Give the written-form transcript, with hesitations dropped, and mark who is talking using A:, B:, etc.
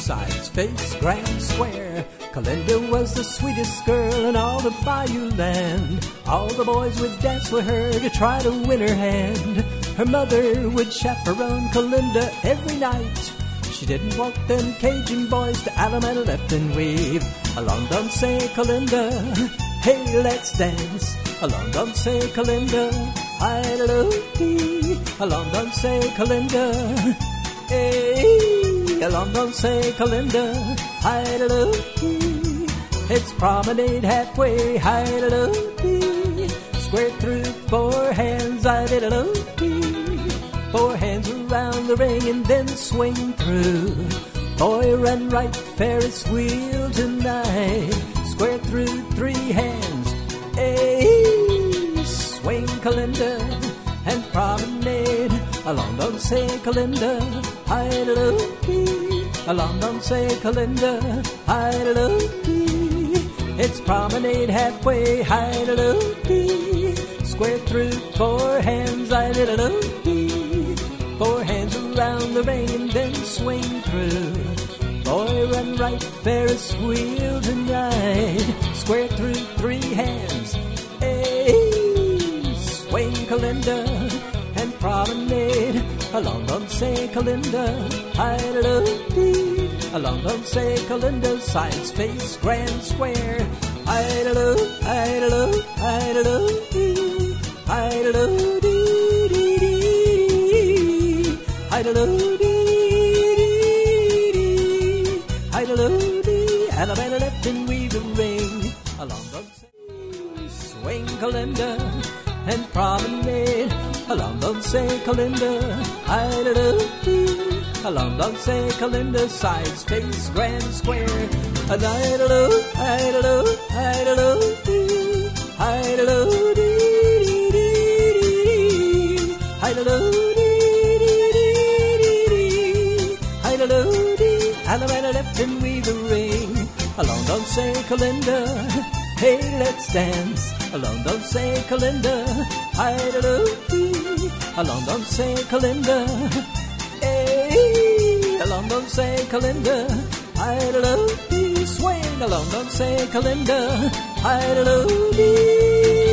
A: sides face grand square. Calinda was the sweetest girl in all the Bayou land. All the boys would dance with her to try to win her hand. Her mother would chaperone Calinda every night. She didn't want them Cajun boys to Alameda left and weave. Along danse Calinda, hey, let's dance. Along danse Calinda, hi-da-do-dee. Along danse Calinda, hey, along danse Calinda, hi-da-do-dee. It's promenade halfway, hi-da-do-dee. Square through four hands, hi-da-do-dee. Four hands around the ring and then swing through. Boy, run right, Ferris wheel tonight. Square through three hands, hey, swing Calinda and promenade. Along danse Calinda, hi-da-do-dee. Along danse Calinda, hi-da-do-dee. It's promenade halfway, hi-da-do-dee. Square through four hands, hi-da-do-dee. Four hands around the ring and then swing through. Boy, run right, Ferris wheel tonight. Square through three hands, hey, swing Calinda and promenade. Along danse Calinda, hi-da-do-dee. Along danse Calinda, sides face grand square. Hi-da-do, hi-da-do, hi-da-do-dee. Hi-da-do-dee-dee-dee. Hi-da-do-dee-dee-dee. Hi-da-do-dee. Alabama left and weave a ring. Along danse, swing Calinda and promenade. Along danse Calinda, hi-da-do-dee. Along danse Calinda, sides face grand square. Hi-da-do, hi-da-do, hi-da-do-dee. Hi-da-do-dee-dee-dee. Hi-da-do-dee-dee-dee-dee. Hi-da-do-dee. Alabama left and weave a ring. Along danse Calinda, hey, let's dance. Along danse Calinda, hi-da-do-dee. Along danse Calinda, hey, along danse Calinda, hi-da-do-dee. Swing along danse Calinda, hi-da-do-dee.